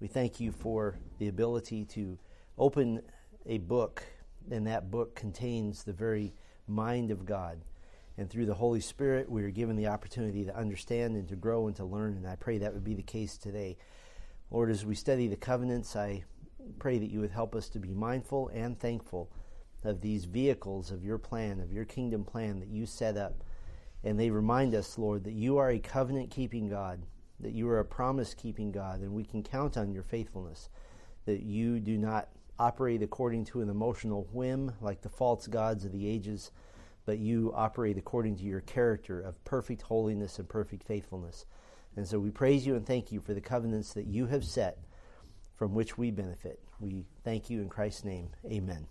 We thank you for the ability to open a book, and that book contains the very mind of God. And through the Holy Spirit, we are given the opportunity to understand and to grow and to learn, and I pray that would be the case today. Lord, as we study the covenants, I pray that you would help us to be mindful and thankful of these vehicles of your plan, of your kingdom plan that you set up. And they remind us, Lord, that you are a covenant-keeping God, that you are a promise-keeping God, and we can count on your faithfulness, that you do not operate according to an emotional whim like the false gods of the ages, but you operate according to your character of perfect holiness and perfect faithfulness. And so we praise you and thank you for the covenants that you have set from which we benefit. We thank you in Christ's name. Amen.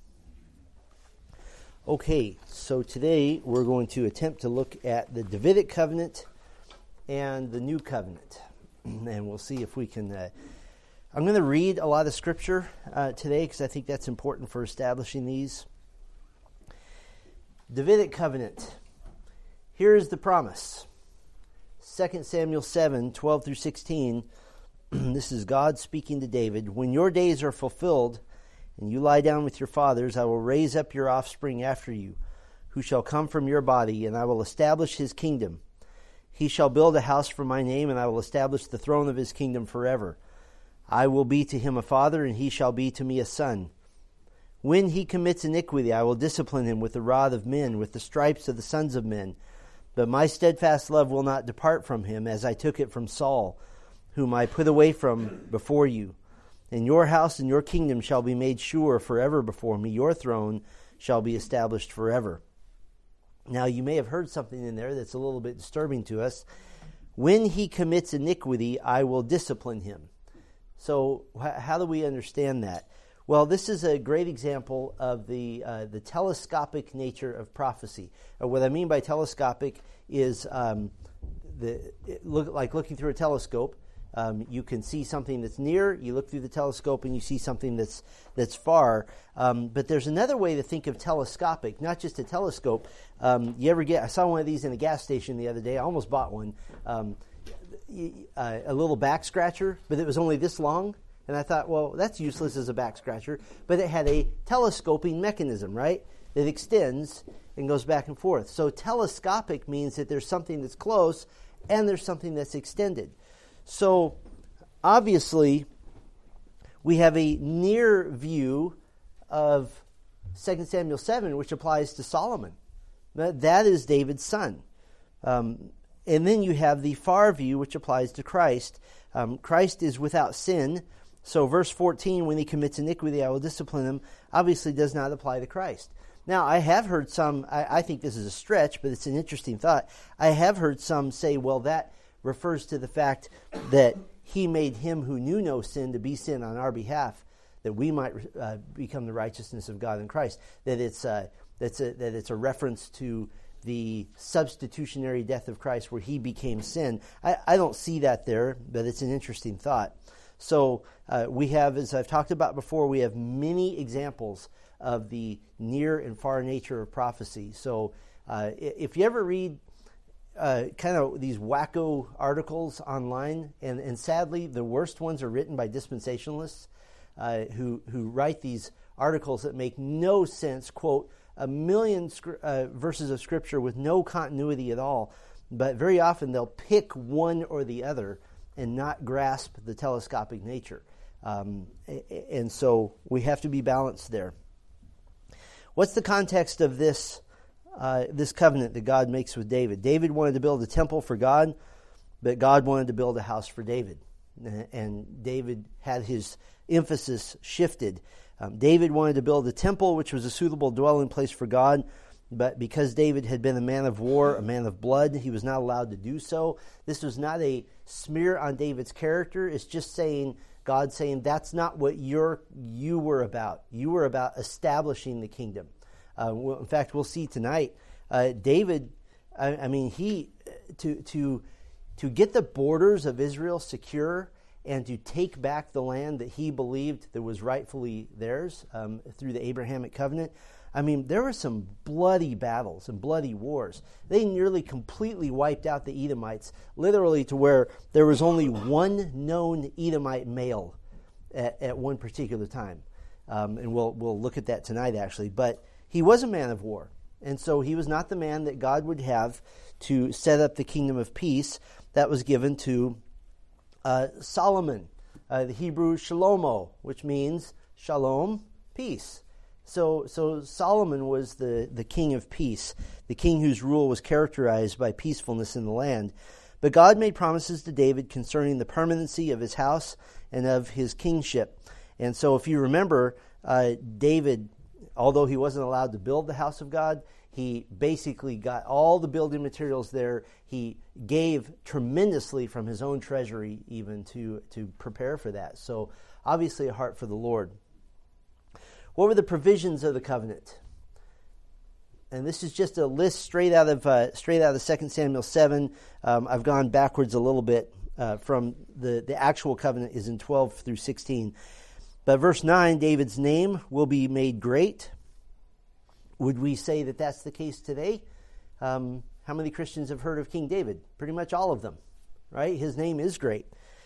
Okay, so today we're going to attempt to look at the Davidic covenant and the New Covenant. And we'll see if we can... I'm going to read a lot of Scripture today because I think that's important for establishing these. Davidic covenant. Here is the promise. 2 Samuel 7, 12 through 16. This is God speaking to David. When your days are fulfilled and you lie down with your fathers, I will raise up your offspring after you, who shall come from your body, and I will establish his kingdom. He shall build a house for my name, and I will establish the throne of his kingdom forever. I will be to him a father, and he shall be to me a son. When he commits iniquity, I will discipline him with the rod of men, with the stripes of the sons of men. But my steadfast love will not depart from him, as I took it from Saul, whom I put away from before you. And your house and your kingdom shall be made sure forever before me. Your throne shall be established forever. Now you may have heard something in there that's a little bit disturbing to us. When he commits iniquity, I will discipline him. So how do we understand that? Well, this is a great example of the telescopic nature of prophecy. What I mean by telescopic is like looking through a telescope. You can see something that's near. You look through the telescope and you see something that's far. But there's another way to think of telescopic, not just a telescope. I saw one of these in a gas station the other day. I almost bought one. A little back scratcher, but it was only this long. And I thought, well, that's useless as a back scratcher. But it had a telescoping mechanism, right? That extends and goes back and forth. So telescopic means that there's something that's close and there's something that's extended. So obviously, we have a near view of 2 Samuel 7, which applies to Solomon. That is David's son. And then you have the far view, which applies to Christ. Christ is without sin. So verse 14, when he commits iniquity, I will discipline him, obviously does not apply to Christ. Now, I have heard some, I think this is a stretch, but it's an interesting thought. I have heard some say, well, that refers to the fact that he made him who knew no sin to be sin on our behalf, that we might become the righteousness of God in Christ. That it's a reference to the substitutionary death of Christ where he became sin. I don't see that there, but it's an interesting thought. So we have, as I've talked about before, we have many examples of the near and far nature of prophecy. So if you ever read kind of these wacko articles online, and sadly the worst ones are written by dispensationalists who write these articles that make no sense, quote, a million verses of Scripture with no continuity at all, but very often they'll pick one or the other and not grasp the telescopic nature. And so we have to be balanced there. What's the context of this covenant that God makes with David? David wanted to build a temple for God, but God wanted to build a house for David. And David had his emphasis shifted. David wanted to build a temple, which was a suitable dwelling place for God, but because David had been a man of war, a man of blood, he was not allowed to do so. This was not a smear on David's character. It's just God saying, that's not what you were about. You were about establishing the kingdom. In fact, we'll see tonight, David, to get the borders of Israel secure and to take back the land that he believed that was rightfully theirs through the Abrahamic covenant. I mean, there were some bloody battles and bloody wars. They nearly completely wiped out the Edomites, literally to where there was only one known Edomite male at one particular time. And we'll look at that tonight, actually. But he was a man of war. And so he was not the man that God would have to set up the kingdom of peace that was given to Solomon, the Hebrew Shalomo, which means shalom, peace. So Solomon was the king of peace, the king whose rule was characterized by peacefulness in the land. But God made promises to David concerning the permanency of his house and of his kingship. And so if you remember, David, although he wasn't allowed to build the house of God, he basically got all the building materials there. He gave tremendously from his own treasury even to prepare for that. So obviously a heart for the Lord. What were the provisions of the covenant? And this is just a list straight out of 2 Samuel 7. I've gone backwards a little bit from the actual covenant is in 12 through 16. But verse 9, David's name will be made great. Would we say that that's the case today? How many Christians have heard of King David? Pretty much all of them, right? His name is great.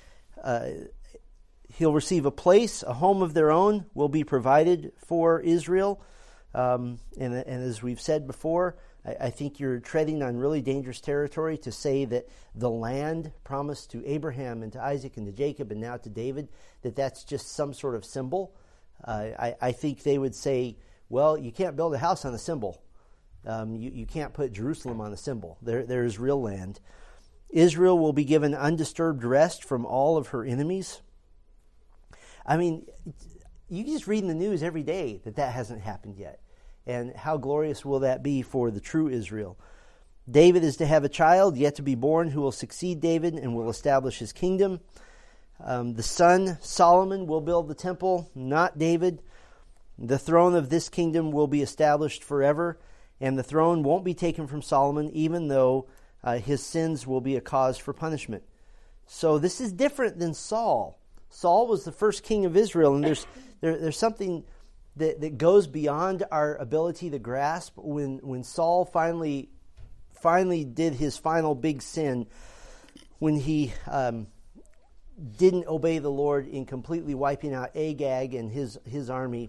He'll receive a place, a home of their own will be provided for Israel. And as we've said before, I think you're treading on really dangerous territory to say that the land promised to Abraham and to Isaac and to Jacob and now to David, that's just some sort of symbol. I think they would say, well, you can't build a house on a symbol. You can't put Jerusalem on a symbol. There is real land. Israel will be given undisturbed rest from all of her enemies. I mean, you can just read in the news every day that hasn't happened yet. And how glorious will that be for the true Israel? David is to have a child yet to be born who will succeed David and will establish his kingdom. The son, Solomon, will build the temple, not David. The throne of this kingdom will be established forever, and the throne won't be taken from Solomon, even though his sins will be a cause for punishment. So this is different than Saul. Saul was the first king of Israel, and there's something that goes beyond our ability to grasp. When Saul finally did his final big sin, when he didn't obey the Lord in completely wiping out Agag and his army,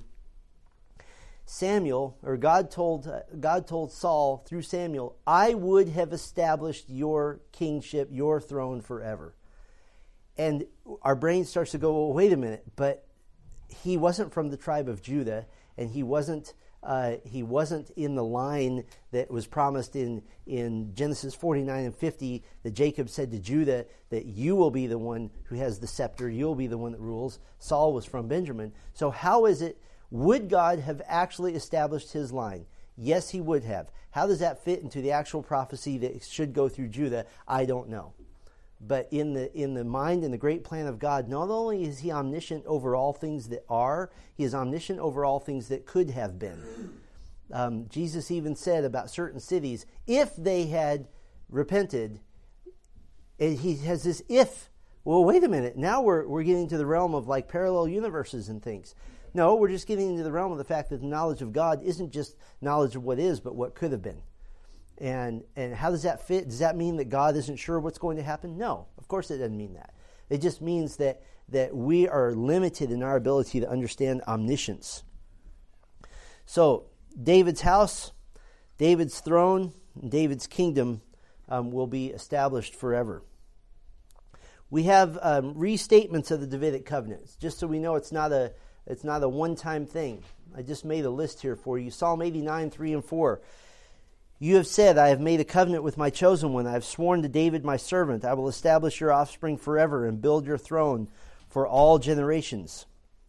God told Saul through Samuel, I would have established your kingship, your throne forever. And our brain starts to go, well, wait a minute, but he wasn't from the tribe of Judah, and he wasn't in the line that was promised in Genesis 49 and 50 that Jacob said to Judah that you will be the one who has the scepter, you'll be the one that rules. Saul was from Benjamin. So how is it, would God have actually established his line? Yes, he would have. How does that fit into the actual prophecy that should go through Judah? I don't know. But in the mind and the great plan of God, not only is he omniscient over all things that are, he is omniscient over all things that could have been. Jesus even said about certain cities, if they had repented, and he has this if. Well, wait a minute. Now we're getting to the realm of like parallel universes and things. No, we're just getting into the realm of the fact that the knowledge of God isn't just knowledge of what is, but what could have been. And how does that fit? Does that mean that God isn't sure what's going to happen? No, of course it doesn't mean that. It just means that we are limited in our ability to understand omniscience. So David's house, David's throne, David's kingdom will be established forever. We have restatements of the Davidic covenants, just so we know it's not a one-time thing. I just made a list here for you. Psalm 89, 3 and 4. You have said, I have made a covenant with my chosen one. I have sworn to David my servant. I will establish your offspring forever and build your throne for all generations.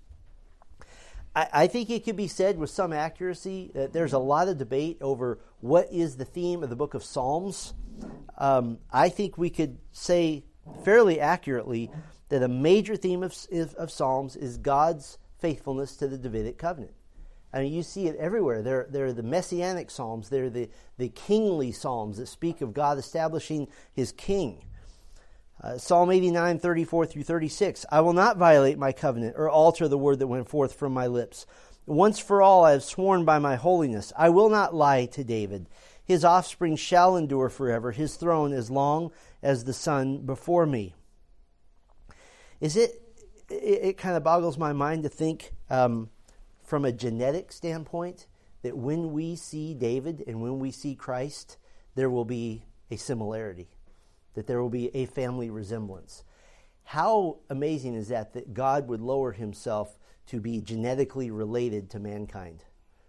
I think it could be said with some accuracy that there's a lot of debate over what is the theme of the book of Psalms. I think we could say fairly accurately that a major theme of Psalms is God's faithfulness to the Davidic covenant. I mean, you see it everywhere. They're the messianic psalms. They're the kingly psalms that speak of God establishing his king. Psalm 89, 34 through 36. I will not violate my covenant or alter the word that went forth from my lips. Once for all I have sworn by my holiness. I will not lie to David. His offspring shall endure forever, his throne as long as the sun before me. it kind of boggles my mind to think from a genetic standpoint that when we see David and when we see Christ, there will be a similarity, that there will be a family resemblance. How amazing is that God would lower himself to be genetically related to mankind?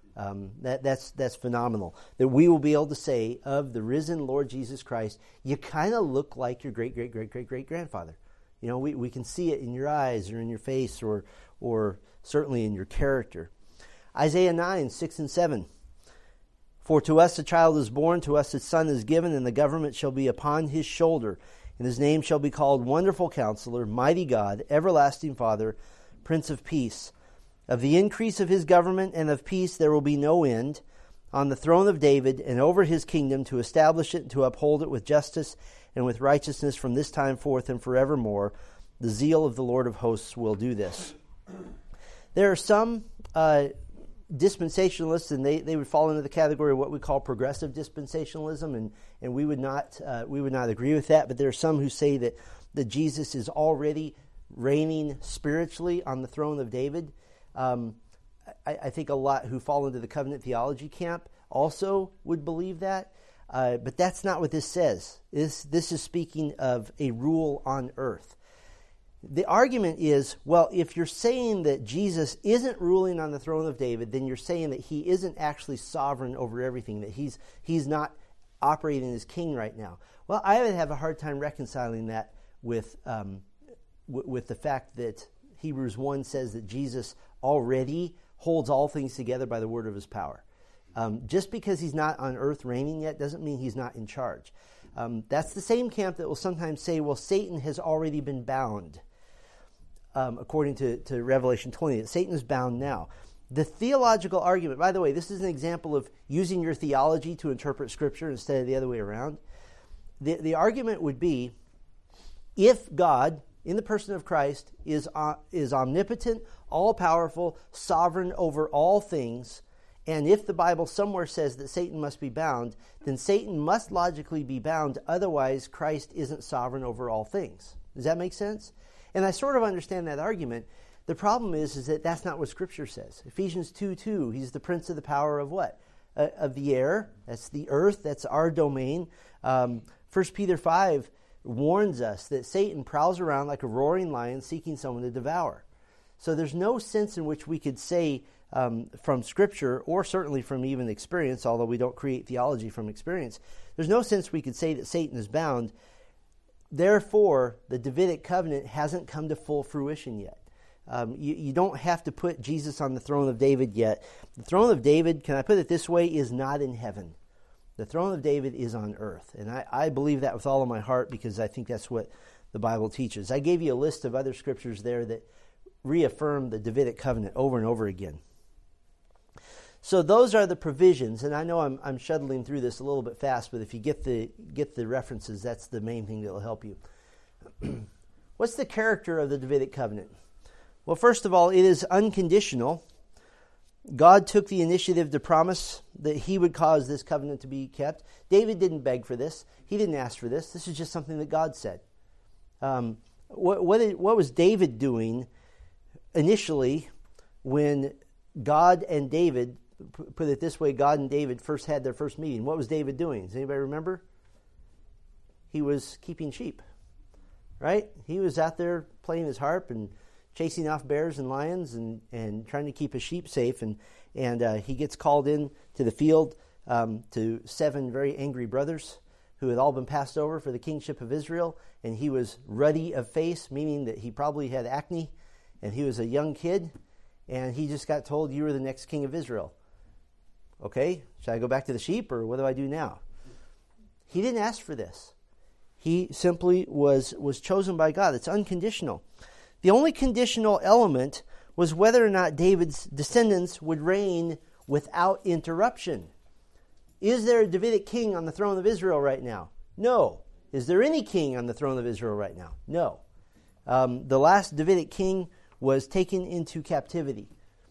That's phenomenal. That we will be able to say of the risen Lord Jesus Christ, you kind of look like your great-great-great-great-great-grandfather. You know, we can see it in your eyes or in your face or certainly in your character. Isaiah 9, 6 and 7. For to us a child is born, to us a son is given, and the government shall be upon his shoulder. And his name shall be called Wonderful Counselor, Mighty God, Everlasting Father, Prince of Peace. Of the increase of his government and of peace there will be no end, on the throne of David and over his kingdom, to establish it and to uphold it with justice and with righteousness from this time forth and forevermore. The zeal of the Lord of hosts will do this. There are some dispensationalists, and they would fall into the category of what we call progressive dispensationalism, and we would not agree with that. But there are some who say that Jesus is already reigning spiritually on the throne of David. I think a lot who fall into the covenant theology camp also would believe that, but that's not what this says. This is speaking of a rule on earth. The argument is, well, if you're saying that Jesus isn't ruling on the throne of David, then you're saying that he isn't actually sovereign over everything, that he's not operating as king right now. Well, I would have a hard time reconciling that with the fact that Hebrews 1 says that Jesus already holds all things together by the word of his power. Just because he's not on earth reigning yet doesn't mean he's not in charge. That's the same camp that will sometimes say, well, Satan has already been bound. According to Revelation 20, that Satan is bound now. The theological argument, by the way, this is an example of using your theology to interpret Scripture instead of the other way around. The argument would be, if God, in the person of Christ, is omnipotent, all-powerful, sovereign over all things, and if the Bible somewhere says that Satan must be bound, then Satan must logically be bound, otherwise Christ isn't sovereign over all things. Does that make sense? And I sort of understand that argument. The problem is that that's not what Scripture says. Ephesians 2:2, he's the prince of the power of what? Of the air. That's the earth. That's our domain. 1 Peter 5 warns us that Satan prowls around like a roaring lion seeking someone to devour. So there's no sense in which we could say from Scripture, or certainly from even experience, although we don't create theology from experience, there's no sense we could say that Satan is bound. Therefore, the Davidic covenant hasn't come to full fruition yet. You don't have to put Jesus on the throne of David yet. The throne of David, can I put it this way, is not in heaven. The throne of David is on earth. And I believe that with all of my heart, because I think that's what the Bible teaches. I gave you a list of other scriptures there that reaffirm the Davidic covenant over and over again. So those are the provisions, and I know I'm shuttling through this a little bit fast, but if you get the references, that's the main thing that will help you. What's the character of the Davidic covenant? Well, first of all, it is unconditional. God took the initiative to promise that he would cause this covenant to be kept. David didn't beg for this. He didn't ask for this. This is just something that God said. What was David doing initially when God and David, put it this way, God and David first had their first meeting? What was David doing? Does anybody remember? He was keeping sheep, right? He was out there playing his harp and chasing off bears and lions and trying to keep his sheep safe. And he gets called in to the field to 7 very angry brothers who had all been passed over for the kingship of Israel. And he was ruddy of face, meaning that he probably had acne, and he was a young kid. And he just got told, you were the next king of Israel. Okay, should I go back to the sheep, or what do I do now? He didn't ask for this. He simply was chosen by God. It's unconditional. The only conditional element was whether or not David's descendants would reign without interruption. Is there a Davidic king on the throne of Israel right now? No. Is there any king on the throne of Israel right now? No. The last Davidic king was taken into captivity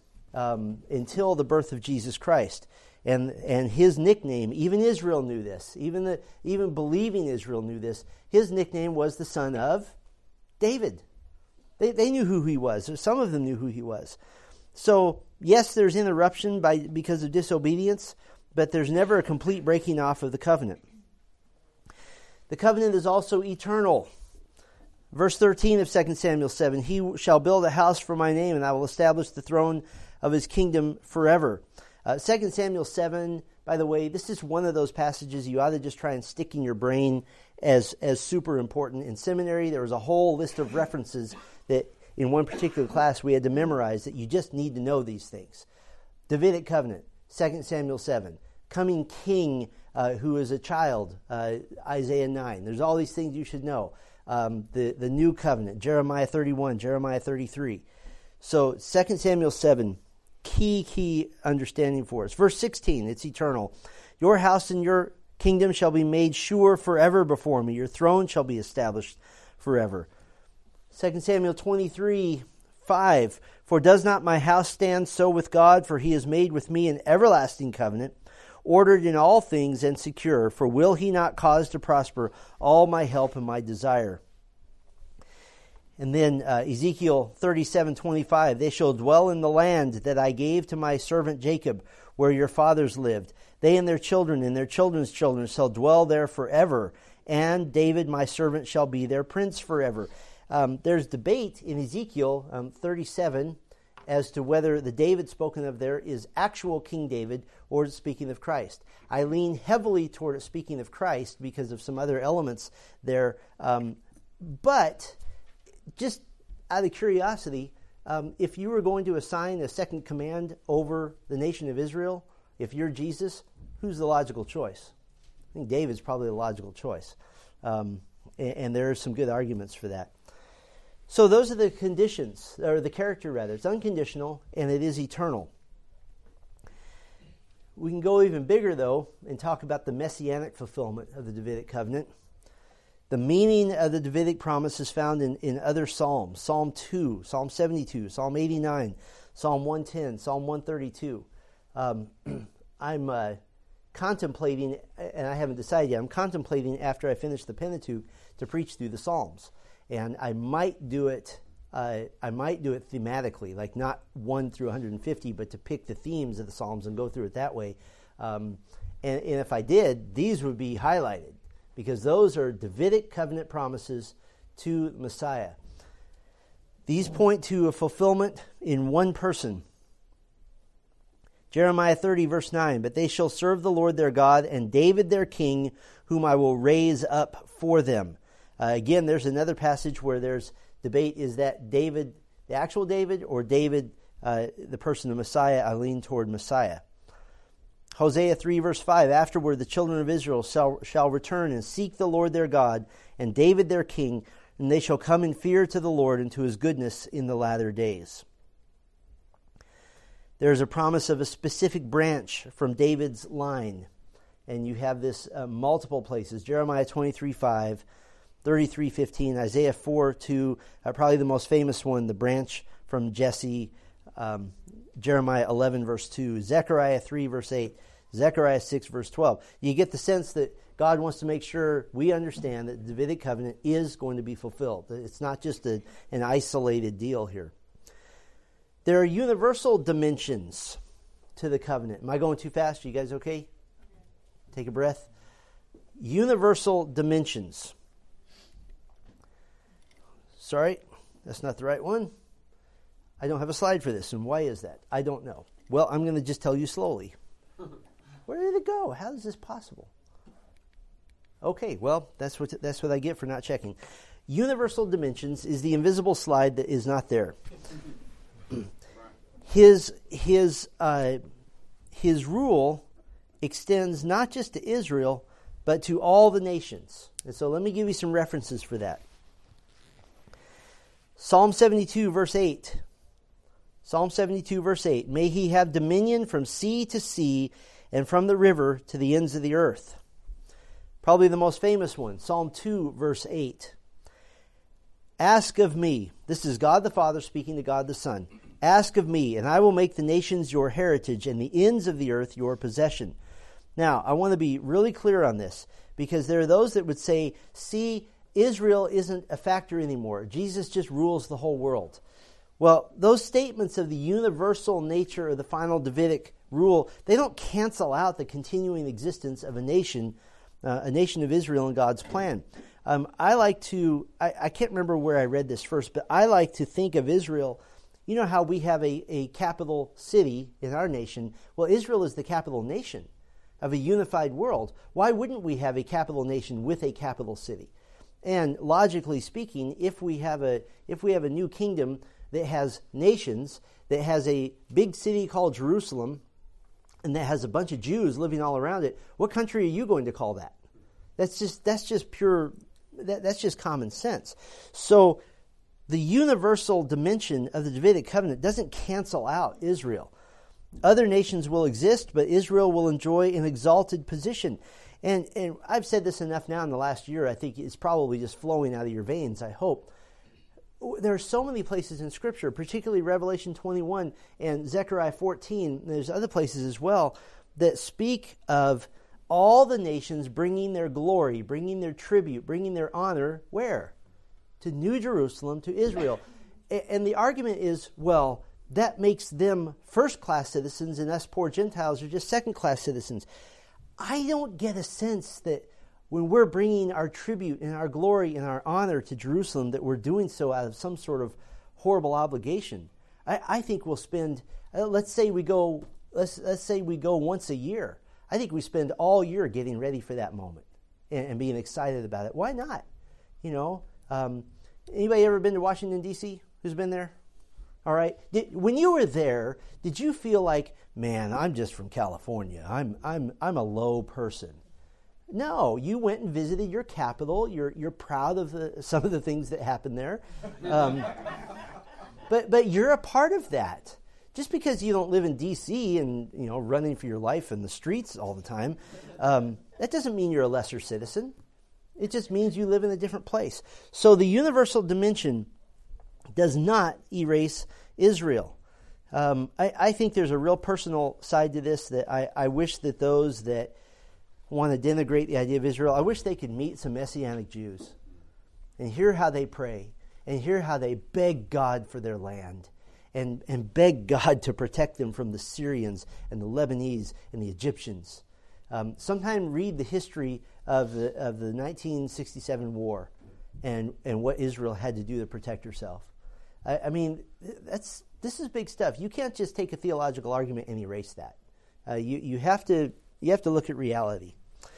until the birth of Jesus Christ. And his nickname, even Israel knew this, even believing Israel knew this, his nickname was the son of David. They knew who he was. Or some of them knew who he was. So, yes, there's interruption because of disobedience, but there's never a complete breaking off of the covenant. The covenant is also eternal. Verse 13 of 2 Samuel 7, he shall build a house for my name, and I will establish the throne of his kingdom forever. 2 Samuel 7, by the way, this is one of those passages you ought to just try and stick in your brain as super important. In seminary, there was a whole list of references that in one particular class we had to memorize that you just need to know these things. Davidic covenant, 2 Samuel 7. Coming king who is a child, Isaiah 9. There's all these things you should know. The new covenant, Jeremiah 31, Jeremiah 33. So 2 Samuel 7, key understanding for us. Verse 16, it's eternal. Your house and your kingdom shall be made sure forever before me. Your throne shall be established forever. 2 Samuel 23, 5. For does not my house stand so with God? For he has made with me an everlasting covenant, ordered in all things and secure. For will he not cause to prosper all my help and my desire? And then Ezekiel 37:25, they shall dwell in the land that I gave to my servant Jacob, where your fathers lived. They and their children's children shall dwell there forever. And David, my servant, shall be their prince forever. There's debate in Ezekiel 37 as to whether the David spoken of there is actual King David or speaking of Christ. I lean heavily toward it speaking of Christ because of some other elements there. But just out of curiosity, if you were going to assign a second command over the nation of Israel, if you're Jesus, who's the logical choice? I think David's probably the logical choice. And there are some good arguments for that. So those are the conditions, or the character rather. It's unconditional and it is eternal. We can go even bigger though and talk about the messianic fulfillment of the Davidic covenant. The meaning of the Davidic promise is found in other Psalms. Psalm 2, Psalm 72, Psalm 89, Psalm 110, Psalm 132. I'm contemplating, and I haven't decided yet, I'm contemplating after I finish the Pentateuch to preach through the Psalms. And I might do it thematically, like not 1 through 150, but to pick the themes of the Psalms and go through it that way. And if I did, these would be highlighted, because those are Davidic covenant promises to Messiah. These point to a fulfillment in one person. Jeremiah 30, verse 9, but they shall serve the Lord their God, and David their king, whom I will raise up for them. Again, there's another passage where there's debate, is that David, the actual David, or David, the person of Messiah? I lean toward Messiah. Hosea 3, verse 5, afterward the children of Israel shall return and seek the Lord their God, and David their king, and they shall come in fear to the Lord and to his goodness in the latter days. There's a promise of a specific branch from David's line, and you have this multiple places. Jeremiah 23, 5, 33, 15, Isaiah 4, 2, probably the most famous one, the branch from Jesse, Jeremiah 11, verse 2, Zechariah 3, verse 8, Zechariah 6, verse 12. You get the sense that God wants to make sure we understand that the Davidic covenant is going to be fulfilled. It's not just an isolated deal here. There are universal dimensions to the covenant. Am I going too fast? Are you guys okay? Take a breath. Universal dimensions. Sorry, that's not the right one. I don't have a slide for this, and why is that? I don't know. Well, I'm going to just tell you slowly. Where did it go? How is this possible? Okay, well, that's what I get for not checking. Universal dimensions is the invisible slide that is not there. His rule extends not just to Israel, but to all the nations. And so let me give you some references for that. Psalm 72, verse 8. Psalm 72, verse 8. May he have dominion from sea to sea and from the river to the ends of the earth. Probably the most famous one. Psalm 2, verse 8. Ask of me. This is God the Father speaking to God the Son. Ask of me, and I will make the nations your heritage and the ends of the earth your possession. Now, I want to be really clear on this, because there are those that would say, see, Israel isn't a factor anymore. Jesus just rules the whole world. Well, those statements of the universal nature of the final Davidic rule, they don't cancel out the continuing existence of a nation of Israel in God's plan. I can't remember where I read this first, but I like to think of Israel. You know how we have a capital city in our nation? Well, Israel is the capital nation of a unified world. Why wouldn't we have a capital nation with a capital city? And logically speaking, if we have a new kingdom that has nations, that has a big city called Jerusalem, and that has a bunch of Jews living all around it, what country are you going to call that? That's just common sense. So the universal dimension of the Davidic covenant doesn't cancel out Israel. Other nations will exist, but Israel will enjoy an exalted position. And I've said this enough now in the last year, I think it's probably just flowing out of your veins, I hope. There are so many places in Scripture, particularly Revelation 21 and Zechariah 14, and there's other places as well, that speak of all the nations bringing their glory, bringing their tribute, bringing their honor, where? To New Jerusalem, to Israel. And the argument is, well, that makes them first-class citizens and us poor Gentiles are just second-class citizens. I don't get a sense that when we're bringing our tribute and our glory and our honor to Jerusalem that we're doing so out of some sort of horrible obligation. I think we'll spend, let's say we go once a year. I think we spend all year getting ready for that moment and being excited about it. Why not? Anybody ever been to Washington, D.C.? Who's been there? All right. When you were there, did you feel like, man, I'm just from California. I'm a low person? No, you went and visited your capital. You're proud of some of the things that happened there, but you're a part of that. Just because you don't live in D.C. and running for your life in the streets all the time, that doesn't mean you're a lesser citizen. It just means you live in a different place. So the universal dimension does not erase Israel. I think there's a real personal side to this that I wish that those that want to denigrate the idea of Israel, I wish they could meet some Messianic Jews and hear how they pray and hear how they beg God for their land and beg God to protect them from the Syrians and the Lebanese and the Egyptians. Sometime read the history of the 1967 war and what Israel had to do to protect herself. I mean, this is big stuff. You can't just take a theological argument and erase that. You have to look at reality.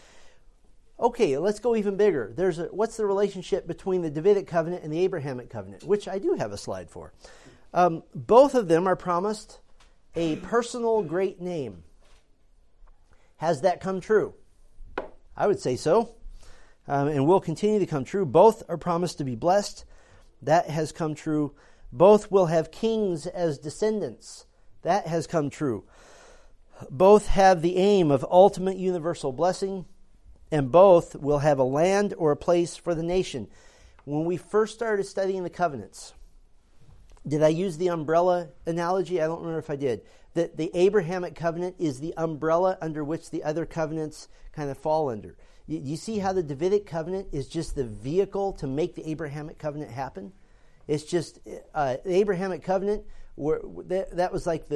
Okay, let's go even bigger. What's the relationship between the Davidic covenant and the Abrahamic covenant, which I do have a slide for. Both of them are promised a personal great name. Has that come true? I would say so, and will continue to come true. Both are promised to be blessed. That has come true. Both will have kings as descendants. That has come true. Both have the aim of ultimate universal blessing, and both will have a land or a place for the nation. When we first started studying the covenants, did I use the umbrella analogy? I don't remember if I did. That the Abrahamic covenant is the umbrella under which the other covenants kind of fall under. You see how the Davidic covenant is just the vehicle to make the Abrahamic covenant happen? It's just the Abrahamic covenant. That was like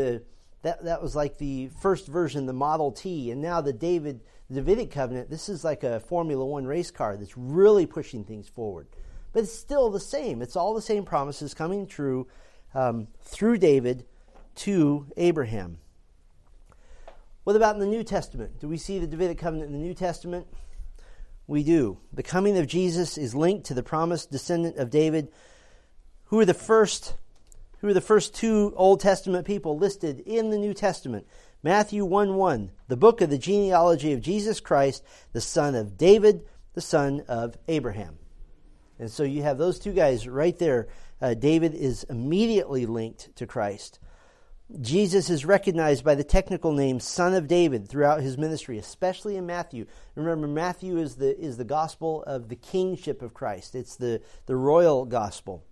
the first version, the Model T, and now the Davidic covenant. This is like a Formula One race car that's really pushing things forward. But it's still the same. It's all the same promises coming true through David to Abraham. What about in the New Testament? Do we see the Davidic covenant in the New Testament? We do. The coming of Jesus is linked to the promised descendant of David. Who are the first two Old Testament people listed in the New Testament? Matthew 1:1, the book of the genealogy of Jesus Christ, the son of David, the son of Abraham. And so you have those two guys right there. David is immediately linked to Christ. Jesus is recognized by the technical name Son of David throughout his ministry, especially in Matthew. Remember, Matthew is the gospel of the kingship of Christ. It's the royal gospel.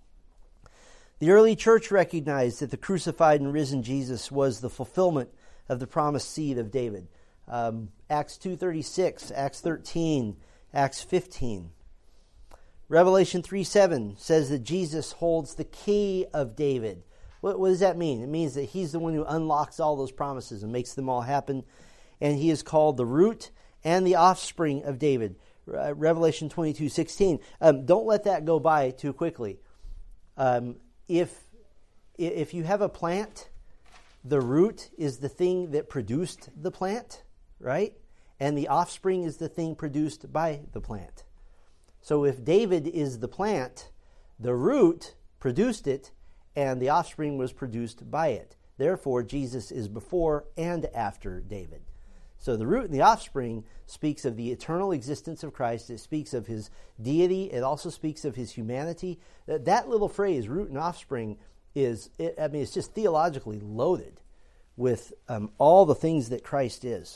The early church recognized that the crucified and risen Jesus was the fulfillment of the promised seed of David. Acts 2:36, Acts 13, Acts 15. Revelation 3:7 says that Jesus holds the key of David. What does that mean? It means that he's the one who unlocks all those promises and makes them all happen. And he is called the root and the offspring of David. Revelation 22:16. Don't let that go by too quickly. If you have a plant, the root is the thing that produced the plant, right? And the offspring is the thing produced by the plant. So if David is the plant, the root produced it, and the offspring was produced by it. Therefore, Jesus is before and after David. So the root and the offspring speaks of the eternal existence of Christ. It speaks of his deity. It also speaks of his humanity. That little phrase, root and offspring, it's just theologically loaded with all the things that Christ is.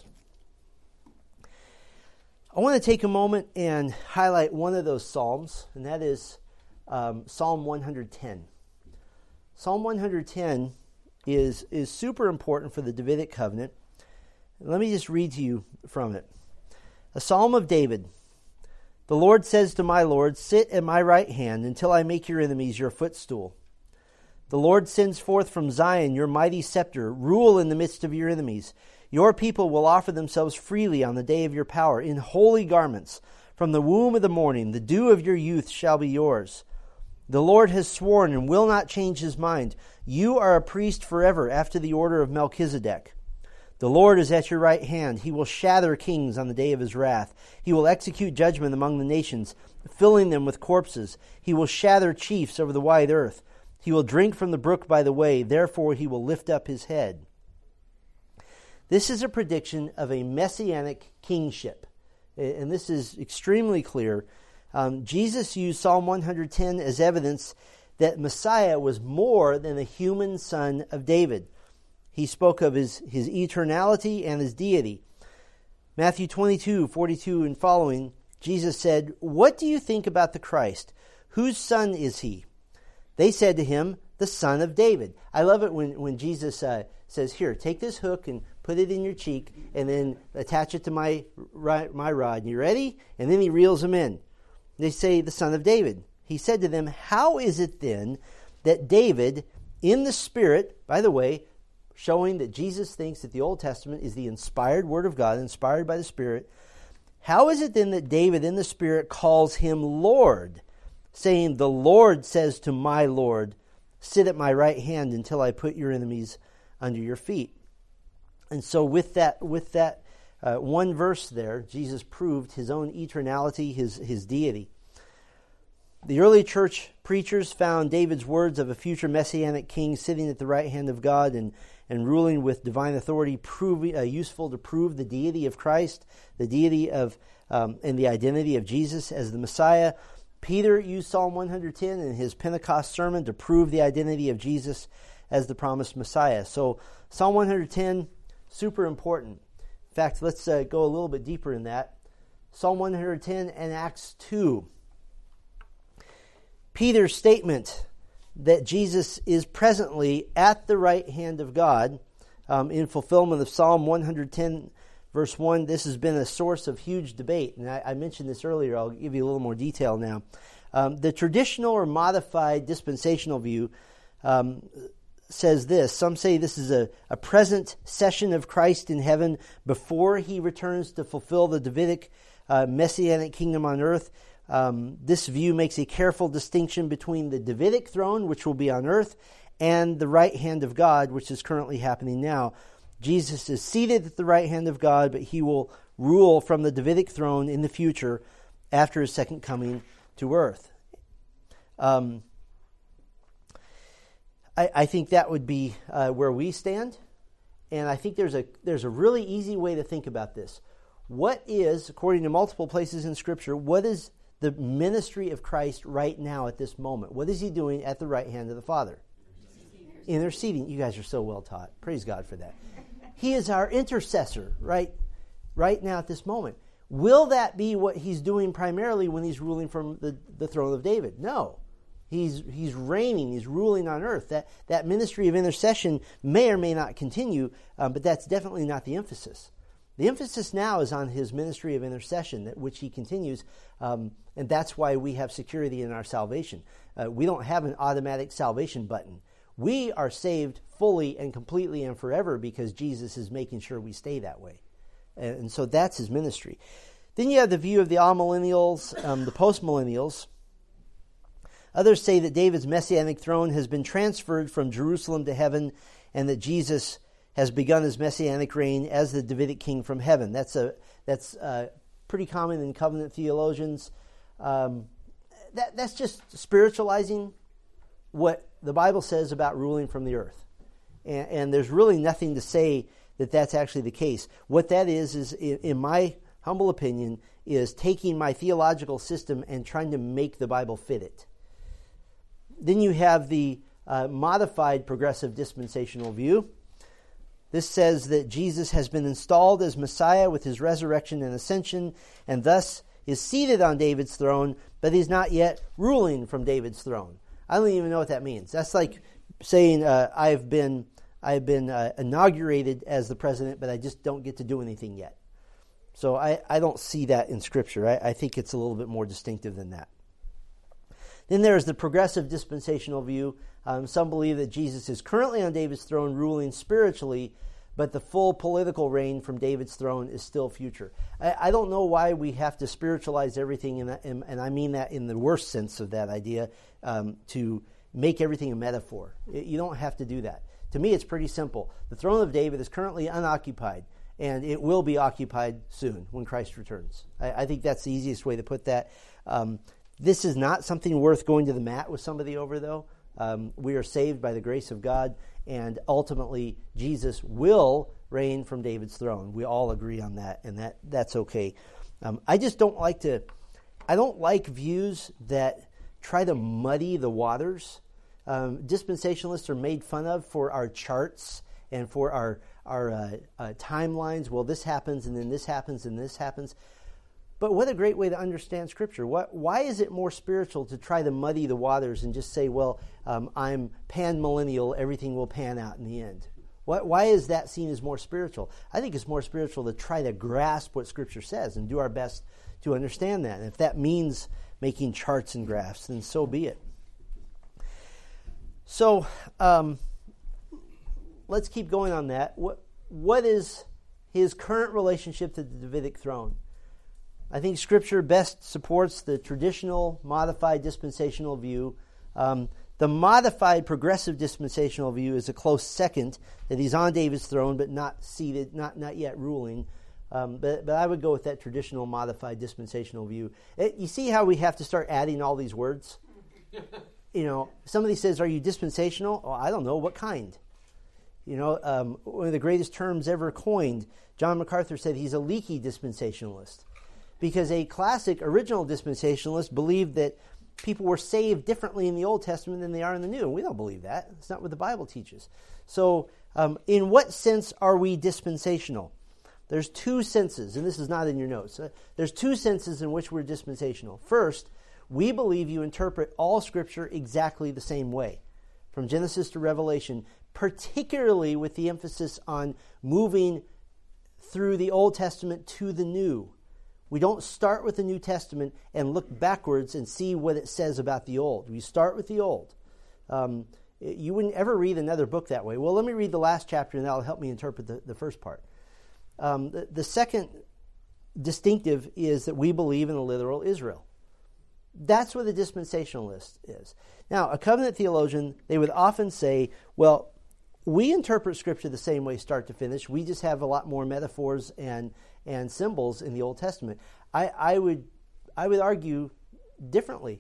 I want to take a moment and highlight one of those Psalms, and that is Psalm 110. Psalm 110 is super important for the Davidic covenant. Let me just read to you from it. A Psalm of David. The Lord says to my Lord, sit at my right hand until I make your enemies your footstool. The Lord sends forth from Zion your mighty scepter. Rule in the midst of your enemies. Your people will offer themselves freely on the day of your power, in holy garments. From the womb of the morning, the dew of your youth shall be yours. The Lord has sworn and will not change his mind. You are a priest forever after the order of Melchizedek. The Lord is at your right hand. He will shatter kings on the day of his wrath. He will execute judgment among the nations, filling them with corpses. He will shatter chiefs over the wide earth. He will drink from the brook by the way. Therefore he will lift up his head. This is a prediction of a messianic kingship. And this is extremely clear. Jesus used Psalm 110 as evidence that Messiah was more than a human son of David. He spoke of his eternality and his deity. Matthew 22:42 and following, Jesus said, "What do you think about the Christ? Whose son is he?" They said to him, "The son of David." I love it when Jesus says, "Here, take this hook and put it in your cheek, and then attach it to my rod. You ready?" And then he reels them in. They say, "The son of David." He said to them, "How is it then that David, in the Spirit," by the way, showing that Jesus thinks that the Old Testament is the inspired Word of God, inspired by the Spirit. How is it then that David in the Spirit calls him Lord, saying, "The Lord says to my Lord, sit at my right hand until I put your enemies under your feet"? And so with that one verse there, Jesus proved his own eternality, his deity. The early church preachers found David's words of a future messianic king sitting at the right hand of God and ruling with divine authority useful to prove the deity of Christ, the deity of and the identity of Jesus as the Messiah. Peter used Psalm 110 in his Pentecost sermon to prove the identity of Jesus as the promised Messiah. So Psalm 110, super important. In fact, let's go a little bit deeper in that. Psalm 110 and Acts 2. Peter's statement that Jesus is presently at the right hand of God in fulfillment of Psalm 110, verse 1. This has been a source of huge debate, and I mentioned this earlier. I'll give you a little more detail now. The traditional or modified dispensational view says this. Some say this is a present session of Christ in heaven before he returns to fulfill the Davidic messianic kingdom on earth. This view makes a careful distinction between the Davidic throne, which will be on earth, and the right hand of God, which is currently happening now. Jesus is seated at the right hand of God, but he will rule from the Davidic throne in the future after his second coming to earth. I think that would be where we stand, and I think there's a really easy way to think about this. What is, according to multiple places in Scripture, what is the ministry of Christ right now at this moment? What is he doing at the right hand of the Father? Interceding. You guys are so well taught. Praise God for that. He is our intercessor right now at this moment. Will that be what he's doing primarily when he's ruling from the throne of David? No. He's reigning. He's ruling on earth. That ministry of intercession may or may not continue, but that's definitely not the emphasis. The emphasis now is on his ministry of intercession, which he continues, and that's why we have security in our salvation. We don't have an automatic salvation button. We are saved fully and completely and forever because Jesus is making sure we stay that way. And so that's his ministry. Then you have the view of the amillennials, the postmillennials. Others say that David's messianic throne has been transferred from Jerusalem to heaven and that Jesus has begun his messianic reign as the Davidic king from heaven. That's pretty common in covenant theologians. That's just spiritualizing what the Bible says about ruling from the earth. And there's really nothing to say that that's actually the case. What that is in my humble opinion, is taking my theological system and trying to make the Bible fit it. Then you have the modified progressive dispensational view. This says that Jesus has been installed as Messiah with his resurrection and ascension, and thus is seated on David's throne, but he's not yet ruling from David's throne. I don't even know what that means. That's like saying I've been inaugurated as the president, but I just don't get to do anything yet. So I don't see that in Scripture. I think it's a little bit more distinctive than that. Then there's the progressive dispensational view. Some believe that Jesus is currently on David's throne ruling spiritually, but the full political reign from David's throne is still future. I don't know why we have to spiritualize everything, and I mean that in the worst sense of that idea, to make everything a metaphor. You don't have to do that. To me, it's pretty simple. The throne of David is currently unoccupied, and it will be occupied soon when Christ returns. I think that's the easiest way to put that. This is not something worth going to the mat with somebody over, though. We are saved by the grace of God, and ultimately Jesus will reign from David's throne. We all agree on that, and that's okay. I just don't like I don't like views that try to muddy the waters. Dispensationalists are made fun of for our charts and for our timelines. Well, this happens, and then this happens, and this happens. But what a great way to understand Scripture. Why is it more spiritual to try to muddy the waters and just say, well, I'm pan-millennial, everything will pan out in the end? Why is that seen as more spiritual? I think it's more spiritual to try to grasp what Scripture says and do our best to understand that. And if that means making charts and graphs, then so be it. So let's keep going on that. What is his current relationship to the Davidic throne? I think Scripture best supports the traditional modified dispensational view. The modified progressive dispensational view is a close second, that he's on David's throne but not seated, not yet ruling. But I would go with that traditional modified dispensational view. You see how we have to start adding all these words? Somebody says, are you dispensational? Oh, I don't know. What kind? One of the greatest terms ever coined, John MacArthur said he's a leaky dispensationalist. Because a classic original dispensationalist believed that people were saved differently in the Old Testament than they are in the New. And we don't believe that. It's not what the Bible teaches. So in what sense are we dispensational? There's two senses, and this is not in your notes. There's two senses in which we're dispensational. First, we believe you interpret all Scripture exactly the same way, from Genesis to Revelation, particularly with the emphasis on moving through the Old Testament to the New. We don't start with the New Testament and look backwards and see what it says about the Old. We start with the Old. You wouldn't ever read another book that way. Well, let me read the last chapter, and that'll help me interpret the first part. The second distinctive is that we believe in a literal Israel. That's what a dispensationalist is. Now, a covenant theologian, they would often say, well, we interpret Scripture the same way start to finish. We just have a lot more metaphors and symbols in the Old Testament. I would argue differently.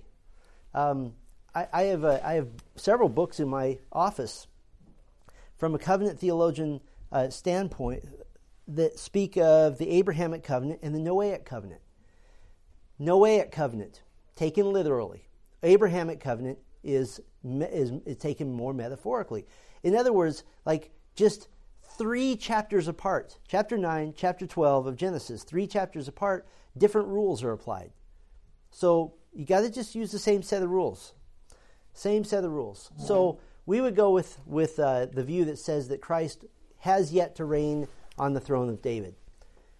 I have several books in my office from a covenant theologian standpoint that speak of the Abrahamic covenant and the Noahic covenant. Noahic covenant, taken literally. Abrahamic covenant is taken more metaphorically. In other words, like just 3 chapters apart, chapter 9, chapter 12 of Genesis, 3 chapters apart, different rules are applied. So you got to just use the same set of rules. Same set of rules. Yeah. So we would go with the view that says that Christ has yet to reign on the throne of David.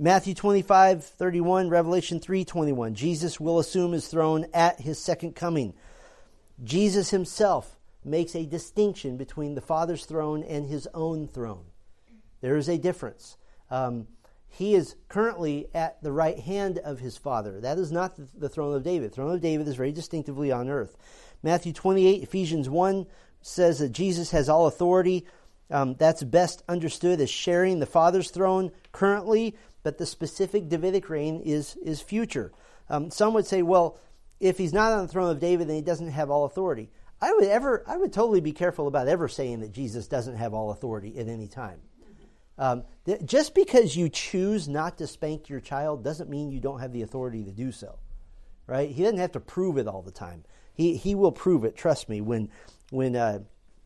Matthew 25:31, Revelation 3:21. Jesus will assume his throne at his second coming. Jesus himself makes a distinction between the Father's throne and his own throne. There is a difference. He is currently at the right hand of his Father. That is not the throne of David. The throne of David is very distinctively on earth. Matthew 28, Ephesians 1 says that Jesus has all authority. That's best understood as sharing the Father's throne currently, but the specific Davidic reign is future. Some would say, well, if he's not on the throne of David, then he doesn't have all authority. I would totally be careful about ever saying that Jesus doesn't have all authority at any time. Just because you choose not to spank your child doesn't mean you don't have the authority to do so, right? He doesn't have to prove it all the time. He will prove it. Trust me. When the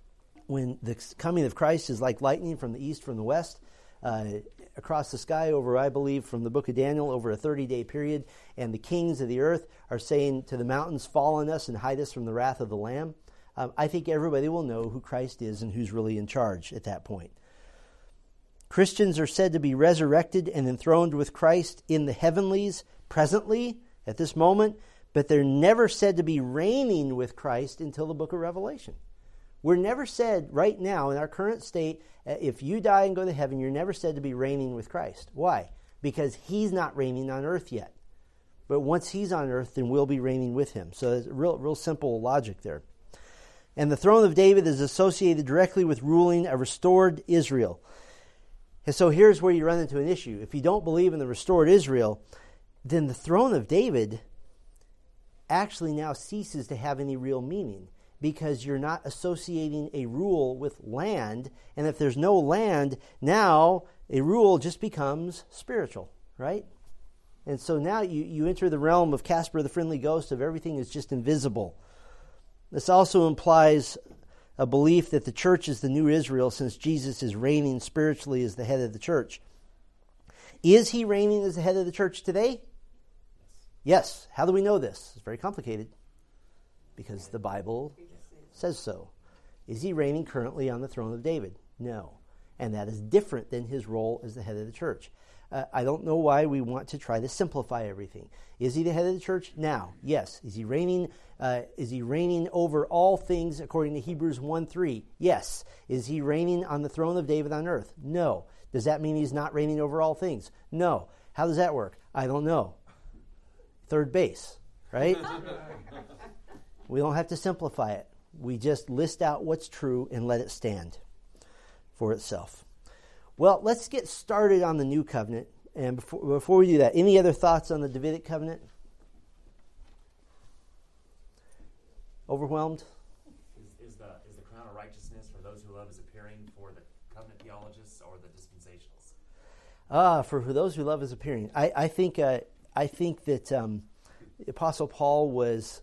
coming of Christ is like lightning from the east, from the west, across the sky over, I believe, from the book of Daniel over a 30-day period, and the kings of the earth are saying to the mountains, fall on us and hide us from the wrath of the Lamb. I think everybody will know who Christ is and who's really in charge at that point. Christians are said to be resurrected and enthroned with Christ in the heavenlies presently, at this moment, but they're never said to be reigning with Christ until the book of Revelation. We're never said right now in our current state, if you die and go to heaven, you're never said to be reigning with Christ. Why? Because he's not reigning on earth yet. But once he's on earth, then we'll be reigning with him. So there's real simple logic there. And the throne of David is associated directly with ruling a restored Israel. And so here's where you run into an issue. If you don't believe in the restored Israel, then the throne of David actually now ceases to have any real meaning, because you're not associating a rule with land. And if there's no land, now a rule just becomes spiritual, right? And so now you enter the realm of Casper the Friendly Ghost, of everything is just invisible. This also implies a belief that the church is the new Israel, since Jesus is reigning spiritually as the head of the church. Is he reigning as the head of the church today? Yes. How do we know this? It's very complicated, because the Bible says so. Is he reigning currently on the throne of David? No. And that is different than his role as the head of the church. I don't know why we want to try to simplify everything. Is he the head of the church now? Yes. Is he reigning over all things according to Hebrews 1:3? Yes. Is he reigning on the throne of David on earth? No. Does that mean he's not reigning over all things? No. How does that work? I don't know. Third base, right? We don't have to simplify it. We just list out what's true and let it stand for itself. Well, let's get started on the new covenant. And before we do that, any other thoughts on the Davidic covenant? Overwhelmed? Is the crown of righteousness for those who love is appearing for the covenant theologists or the dispensationalists? For those who love is appearing. I think that the Apostle Paul was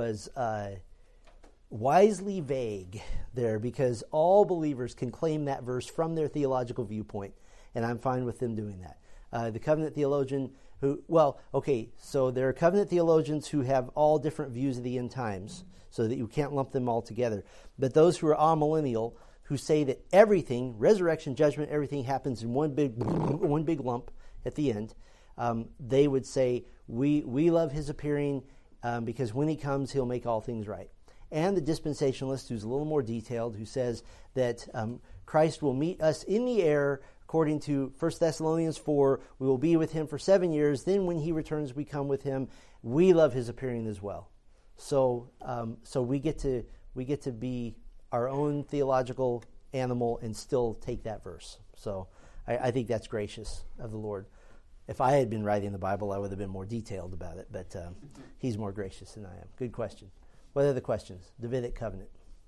wisely vague there, because all believers can claim that verse from their theological viewpoint, and I'm fine with them doing that. The covenant theologian so there are covenant theologians who have all different views of the end times, so that you can't lump them all together. But those who are amillennial, who say that everything, resurrection, judgment, everything happens in one big lump at the end, they would say, we love his appearing because when he comes, he'll make all things right. And the dispensationalist, who's a little more detailed, who says that Christ will meet us in the air, according to 1 Thessalonians 4, we will be with him for 7 years. Then when he returns, we come with him. We love his appearing as well. So we get to be our own theological animal and still take that verse. So I think that's gracious of the Lord. If I had been writing the Bible, I would have been more detailed about it, but he's more gracious than I am. Good question. What are the questions? Davidic covenant.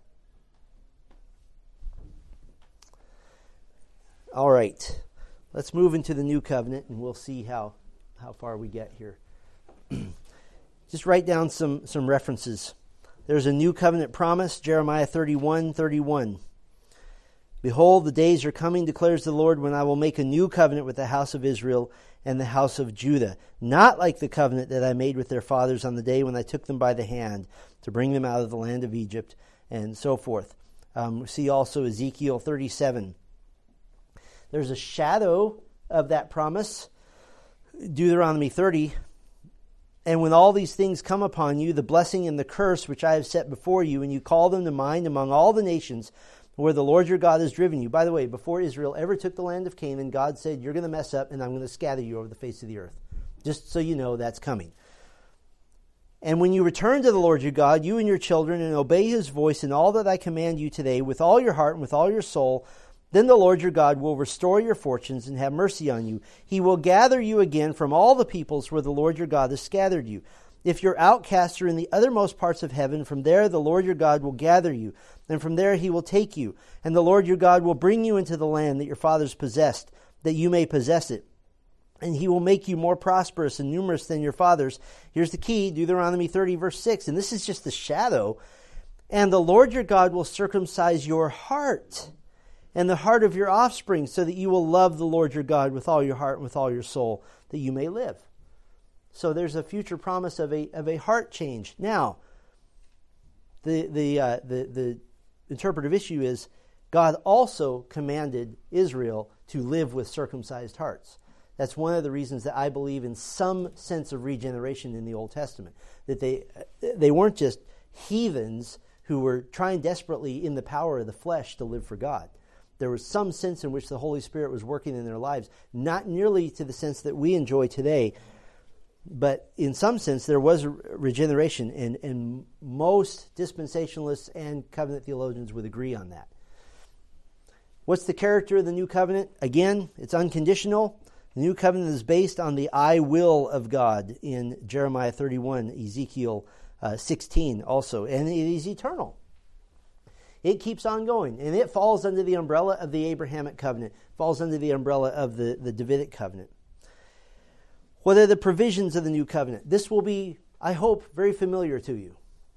All right. Let's move into the new covenant, and we'll see how far we get here. Just write down some references. There's a new covenant promise, Jeremiah 31:31. Behold, the days are coming, declares the Lord, when I will make a new covenant with the house of Israel and the house of Judah, not like the covenant that I made with their fathers on the day when I took them by the hand to bring them out of the land of Egypt, and so forth. We see also Ezekiel 37. There's a shadow of that promise Deuteronomy 30, and when all these things come upon you, the blessing and the curse which I have set before you, and you call them to mind among all the nations where the Lord your God has driven you. By the way, before Israel ever took the land of Canaan, God said, you're going to mess up and I'm going to scatter you over the face of the earth. Just so you know, that's coming. And when you return to the Lord your God, you and your children, and obey his voice in all that I command you today with all your heart and with all your soul, then the Lord your God will restore your fortunes and have mercy on you. He will gather you again from all the peoples where the Lord your God has scattered you. If your outcasts are in the uttermost parts of heaven, from there the Lord your God will gather you, and from there he will take you. And the Lord your God will bring you into the land that your fathers possessed, that you may possess it. And he will make you more prosperous and numerous than your fathers. Here's the key, Deuteronomy 30, verse 6. And this is just the shadow. And the Lord your God will circumcise your heart and the heart of your offspring, so that you will love the Lord your God with all your heart and with all your soul, that you may live. So there's a future promise of a heart change. Now, the interpretive issue is God also commanded Israel to live with circumcised hearts. That's one of the reasons that I believe in some sense of regeneration in the Old Testament. That they weren't just heathens who were trying desperately in the power of the flesh to live for God. There was some sense in which the Holy Spirit was working in their lives, not nearly to the sense that we enjoy today, but in some sense there was a regeneration, and most dispensationalists and covenant theologians would agree on that. What's the character of the new covenant? Again, it's unconditional. The new covenant is based on the I will of God in Jeremiah 31, Ezekiel 16 also, and it is eternal. It keeps on going, and it falls under the umbrella of the Abrahamic covenant, falls under the umbrella of the Davidic covenant. What are the provisions of the new covenant? This will be, I hope, very familiar to you.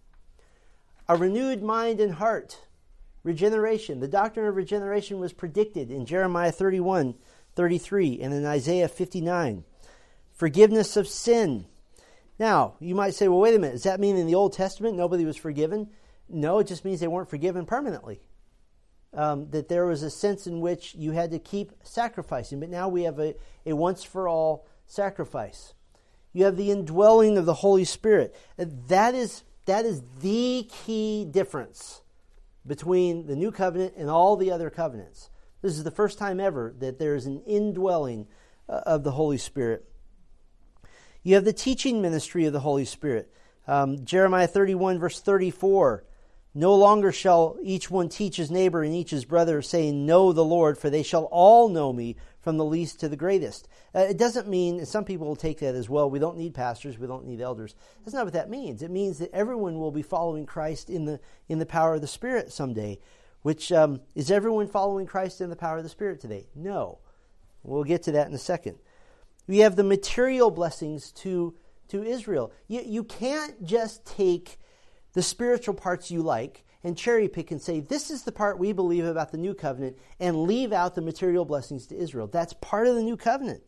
A renewed mind and heart, regeneration. The doctrine of regeneration was predicted in Jeremiah 31, 33, and in Isaiah 59. Forgiveness of sin. Now, you might say, well, wait a minute, does that mean in the Old Testament nobody was forgiven? No, it just means they weren't forgiven permanently. That there was a sense in which you had to keep sacrificing, but now we have a once-for-all sacrifice. You have the indwelling of the Holy Spirit. That is the key difference between the new covenant and all the other covenants. This is the first time ever that there is an indwelling of the Holy Spirit. You have the teaching ministry of the Holy Spirit. Jeremiah 31, verse 34. No longer shall each one teach his neighbor and each his brother, saying, know the Lord, for they shall all know me, from the least to the greatest. It doesn't mean, and some people will take that as well, we don't need pastors, we don't need elders. That's not what that means. It means that everyone will be following Christ in the power of the Spirit someday. Which, is everyone following Christ in the power of the Spirit today? No. We'll get to that in a second. We have the material blessings to Israel. You can't just take the spiritual parts you like and cherry pick and say, this is the part we believe about the new covenant, and leave out the material blessings to Israel. That's part of the new covenant.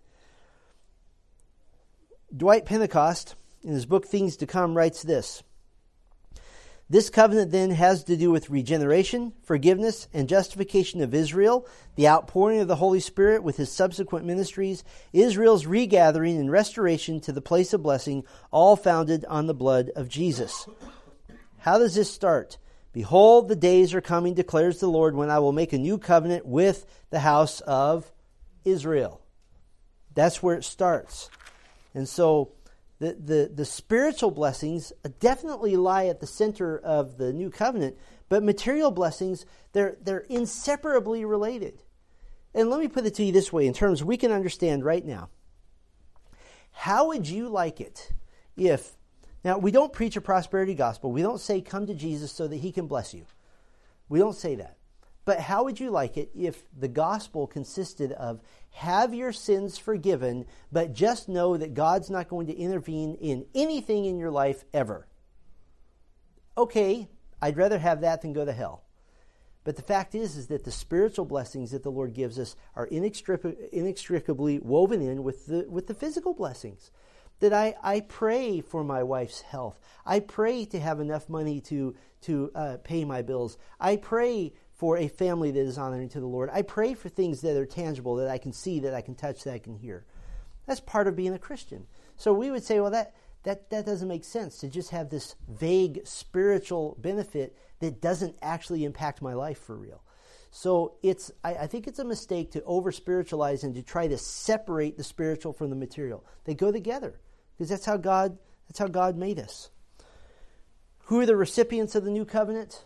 Dwight Pentecost, in his book Things to Come, writes this. This covenant then has to do with regeneration, forgiveness, and justification of Israel, the outpouring of the Holy Spirit with his subsequent ministries, Israel's regathering and restoration to the place of blessing, all founded on the blood of Jesus. How does this start? Behold, the days are coming, declares the Lord, when I will make a new covenant with the house of Israel. That's where it starts. And so the spiritual blessings definitely lie at the center of the new covenant, but material blessings, they're inseparably related. And let me put it to you this way, in terms we can understand right now. How would you like it if, now we don't preach a prosperity gospel. We don't say come to Jesus so that he can bless you. We don't say that. But how would you like it if the gospel consisted of have your sins forgiven, but just know that God's not going to intervene in anything in your life ever? Okay, I'd rather have that than go to hell. But the fact is that the spiritual blessings that the Lord gives us are inextricably woven in with the physical blessings. That I pray for my wife's health. I pray to have enough money to pay my bills. I pray for a family that is honoring to the Lord. I pray for things that are tangible, that I can see, that I can touch, that I can hear. That's part of being a Christian. So we would say, well, that doesn't make sense to just have this vague spiritual benefit that doesn't actually impact my life for real. So I think it's a mistake to over-spiritualize and to try to separate the spiritual from the material. They go together because that's how God made us. Who are the recipients of the new covenant?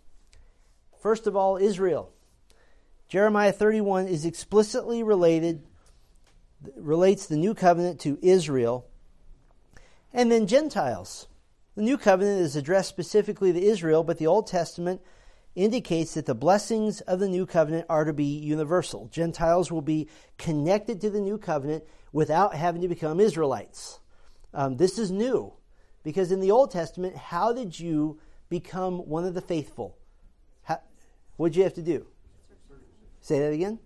First of all, Israel. Jeremiah 31 is explicitly relates the new covenant to Israel. And then Gentiles. The new covenant is addressed specifically to Israel, but the Old Testament indicates that the blessings of the new covenant are to be universal. Gentiles will be connected to the new covenant without having to become Israelites. This is new, because in the Old Testament, how did you become one of the faithful? What did you have to do? Say that again?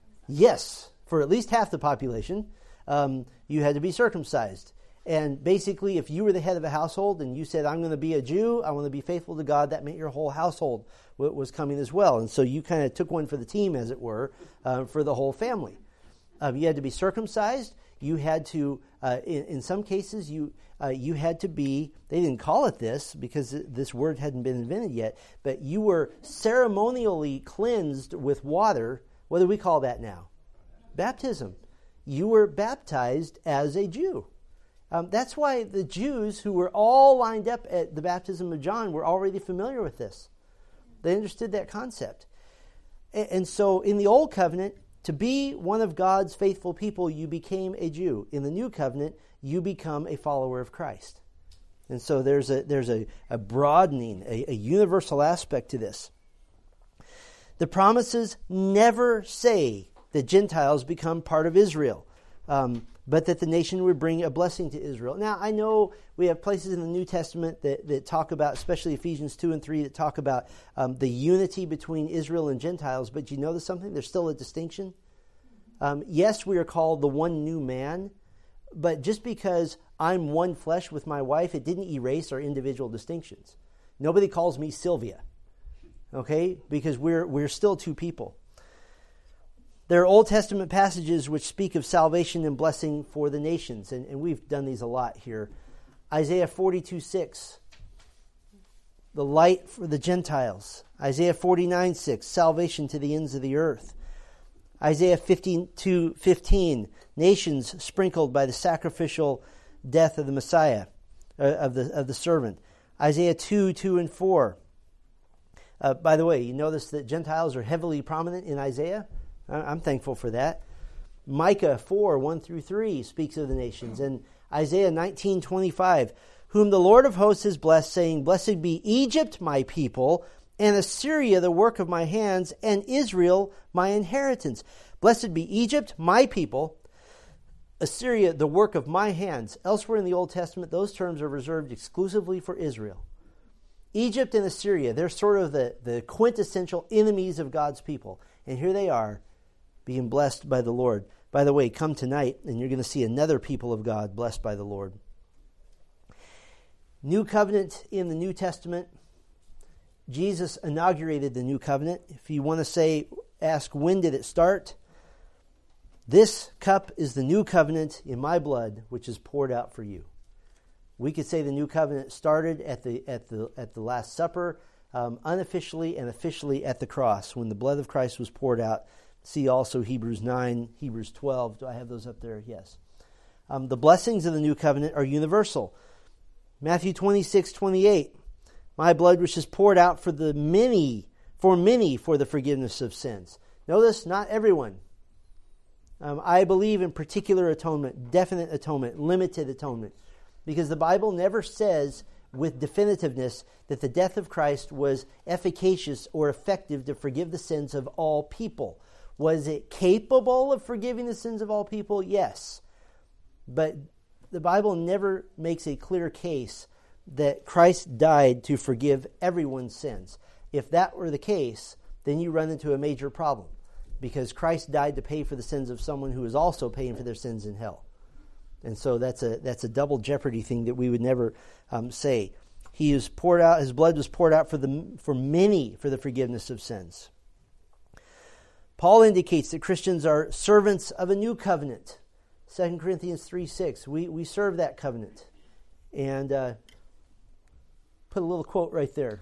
Yes, for at least half the population, you had to be circumcised. And basically, if you were the head of a household and you said, I'm going to be a Jew, I want to be faithful to God, that meant your whole household was coming as well. And so you kind of took one for the team, as it were, for the whole family. You had to be circumcised. You had to, in some cases, you had to be, they didn't call it this because this word hadn't been invented yet, but you were ceremonially cleansed with water. What do we call that now? Baptism. You were baptized as a Jew. That's why the Jews who were all lined up at the baptism of John were already familiar with this. They understood that concept. And so in the Old Covenant, to be one of God's faithful people, you became a Jew. In the New Covenant, you become a follower of Christ. And so there's a broadening, a universal aspect to this. The promises never say that Gentiles become part of Israel, but that the nation would bring a blessing to Israel. Now, I know we have places in the New Testament that talk about, especially Ephesians 2 and 3, that talk about the unity between Israel and Gentiles, but you notice something? There's still a distinction. Yes, we are called the one new man, but just because I'm one flesh with my wife, it didn't erase our individual distinctions. Nobody calls me Sylvia, okay? Because we're still two people. There are Old Testament passages which speak of salvation and blessing for the nations, and we've done these a lot here. Isaiah 42:6, the light for the Gentiles. Isaiah 49:6, salvation to the ends of the earth. Isaiah 52:15, nations sprinkled by the sacrificial death of the Messiah, of the servant. Isaiah 2 and 4. By the way, you notice that Gentiles are heavily prominent in Isaiah? I'm thankful for that. Micah 4:1-3 speaks of the nations. And Isaiah 19:25, whom the Lord of hosts has blessed, saying, Blessed be Egypt, my people, and Assyria, the work of my hands, and Israel, my inheritance. Blessed be Egypt, my people, Assyria, the work of my hands. Elsewhere in the Old Testament, those terms are reserved exclusively for Israel. Egypt and Assyria, they're sort of the quintessential enemies of God's people. And here they are, being blessed by the Lord. By the way, come tonight and you're going to see another people of God blessed by the Lord. New covenant in the New Testament. Jesus inaugurated the new covenant. If you want to ask when did it start? This cup is the new covenant in my blood, which is poured out for you. We could say the new covenant started at the Last Supper, unofficially and officially at the cross when the blood of Christ was poured out. See also Hebrews 9, Hebrews 12. Do I have those up there? Yes. The blessings of the new covenant are universal. Matthew 26:28. My blood which is poured out for many for the forgiveness of sins. Notice, not everyone. I believe in particular atonement, definite atonement, limited atonement. Because the Bible never says with definitiveness that the death of Christ was efficacious or effective to forgive the sins of all people. Was it capable of forgiving the sins of all people? Yes. But the Bible never makes a clear case that Christ died to forgive everyone's sins. If that were the case, then you run into a major problem, because Christ died to pay for the sins of someone who is also paying for their sins in hell. And so that's a double jeopardy thing that we would never say. He is poured out; his blood was poured out for many for the forgiveness of sins. Paul indicates that Christians are servants of a new covenant. 2 Corinthians 3:6. We serve that covenant. And put a little quote right there.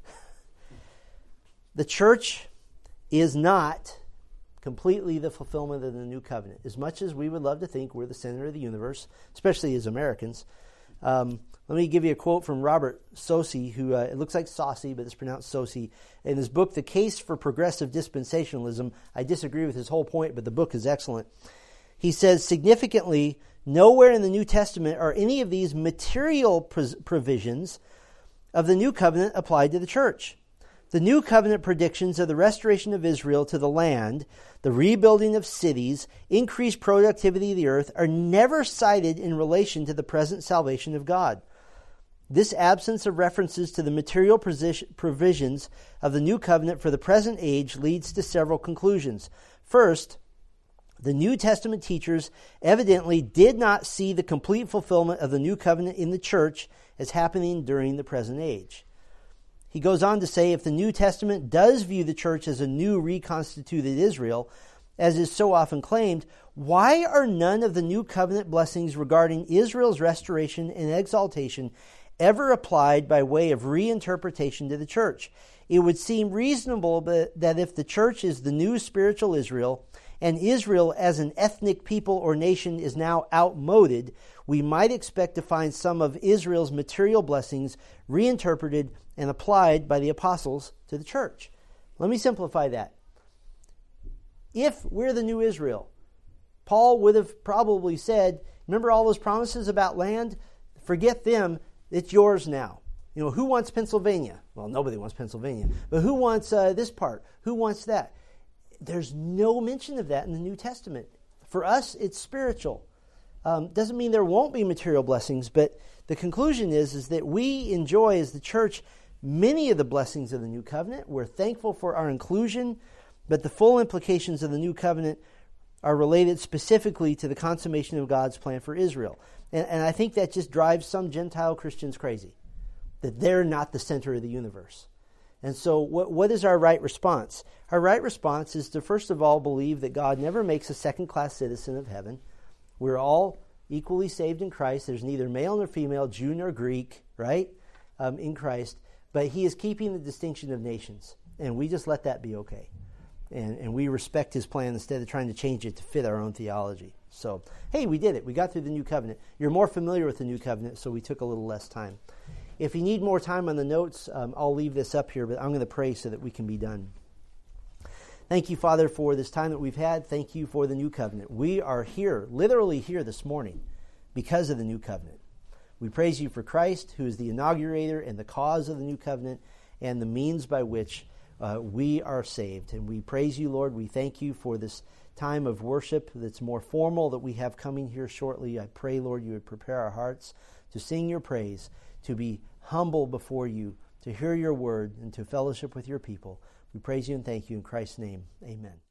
The church is not completely the fulfillment of the new covenant. As much as we would love to think we're the center of the universe, especially as Americans. Let me give you a quote from Robert Saucy, who it looks like Saucy, but it's pronounced Saucy. In his book, The Case for Progressive Dispensationalism, I disagree with his whole point, but the book is excellent. He says, significantly, nowhere in the New Testament are any of these material provisions of the new covenant applied to the church. The new covenant predictions of the restoration of Israel to the land, the rebuilding of cities, increased productivity of the earth are never cited in relation to the present salvation of God. This absence of references to the material provisions of the new covenant for the present age leads to several conclusions. First, the New Testament teachers evidently did not see the complete fulfillment of the new covenant in the church as happening during the present age. He goes on to say, if the New Testament does view the church as a new reconstituted Israel, as is so often claimed, why are none of the new covenant blessings regarding Israel's restoration and exaltation ever applied by way of reinterpretation to the church? It would seem reasonable that if the church is the new spiritual Israel, and Israel as an ethnic people or nation is now outmoded, we might expect to find some of Israel's material blessings reinterpreted and applied by the apostles to the church. Let me simplify that. If we're the new Israel, Paul would have probably said, remember all those promises about land? Forget them, it's yours now. You know, who wants Pennsylvania? Well, nobody wants Pennsylvania. But who wants this part? Who wants that? There's no mention of that in the New Testament. For us, it's spiritual. Doesn't mean there won't be material blessings, but the conclusion is that we enjoy, as the church, many of the blessings of the New Covenant. We're thankful for our inclusion, but the full implications of the New Covenant are related specifically to the consummation of God's plan for Israel. And I think that just drives some Gentile Christians crazy, that they're not the center of the universe. And so what is our right response? Our right response is to first of all believe that God never makes a second-class citizen of heaven. We're all equally saved in Christ. There's neither male nor female, Jew nor Greek, right, in Christ. But he is keeping the distinction of nations. And we just let that be okay. And we respect his plan instead of trying to change it to fit our own theology. So, hey, we did it. We got through the New Covenant. You're more familiar with the New Covenant, so we took a little less time. If you need more time on the notes, I'll leave this up here, but I'm going to pray so that we can be done. Thank you, Father, for this time that we've had. Thank you for the New Covenant. We are here, literally here this morning, because of the New Covenant. We praise you for Christ, who is the inaugurator and the cause of the New Covenant, and the means by which we are saved. And we praise you, Lord. We thank you for this time of worship that's more formal that we have coming here shortly. I pray, Lord, you would prepare our hearts to sing your praise, to be humble before you, to hear your word, and to fellowship with your people. We praise you and thank you in Christ's name. Amen.